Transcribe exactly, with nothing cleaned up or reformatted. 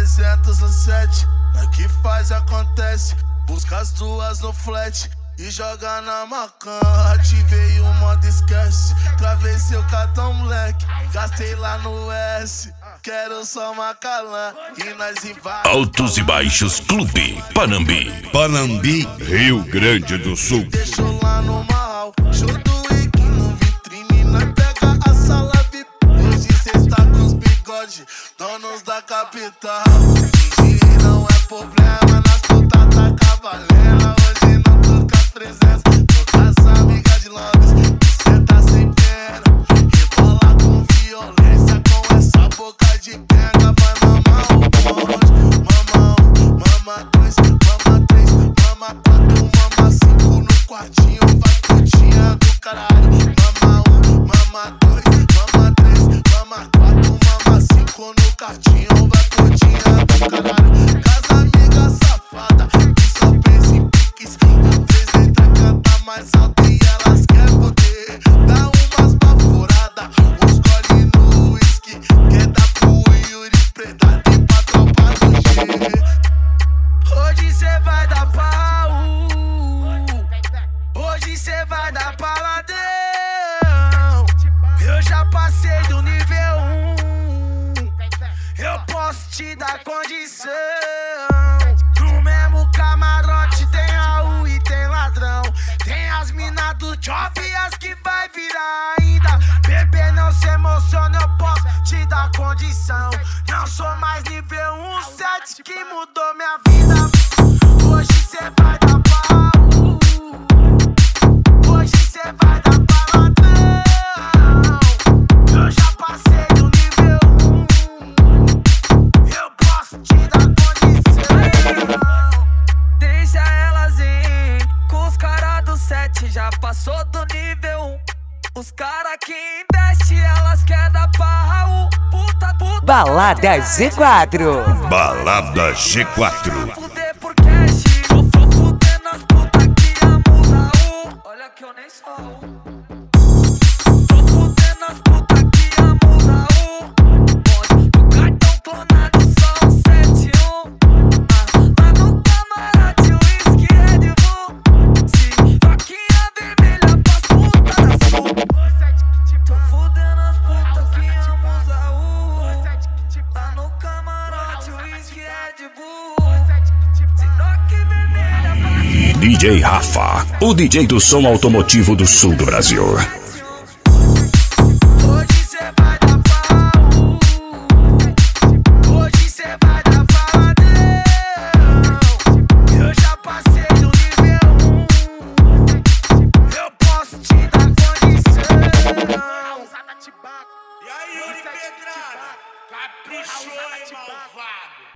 trezentos no set, é que faz e acontece. Busca as duas no flat e joga na macan. Ativei o modo esquece, travei seu cartão moleque, gastei lá no S. Quero só Macalã e nós invade. Altos e Baixos Clube Panambi, Panambi, Rio Grande do Sul. Deixo lá no mal, show do Wiki no vitrine, nós pega a sala V I P. Hoje cê está com os bigode, donos da capital. Fingir não é problema, nas putas tá cavalena. Hoje não tô com as presenças, tô com as amigas de Londres. Cê tá sem pena, rebola com violência, com essa boca de pega. Vai mamar o bonde, mama um, mama dois, mama três, mama quatro, mama cinco no quartinho. Vai putinha do caralho, mama um, mama dois, mama três, mama quatro, mama cinco no quartinho. Vai putinha do caralho, casa amiga safada que só pensa em piques. O três entra, canta mais alto e elas querem poder. Dá umas baforadas, uns gole no whisky, quer dar pro Yuri Preta e pra tropa do G. Hoje cê vai dar pau, hoje cê vai dar paladão. Eu já passei do nível um, eu posso te dar condição. No mesmo camarote tem Raul e tem ladrão, tem as minas do job e as que vai virar ainda. Bebê, não se emociona, eu posso te dar condição. Não sou mais nível um, sete que mudou minha vida. Hoje cê vai dar pau, hoje cê vai dar paladão. Eu já passei do nível um, eu posso te dar condição. Deixa elas ir, com os caras do sete já passou do nível um. Os caras que investem, elas querem dar pau. Puta, puta. Balada G quatro. Balada G quatro. Fuder por cash, eu vou fuder nas putas que amo Raul. Olha que eu nem sou. Tô fudendo as putas que amo Raul. Pode do cartão clonado só um sete um. Ah, lá no camarote o whisky Red Bull. Se vaquinha vermelha pras putas da sul. Tô fudendo as putas que amo Raul. Lá no camarote o whisky Red Bull. Se rock vermelha pras D J Rafa, o D J do som automotivo do sul do Brasil. Hoje cê vai dar pau, hoje cê vai dar paladão. Eu já passei do nível um, eu posso te dar condição. E aí, Yuri Pedrada? Caprichou, hein, malvado?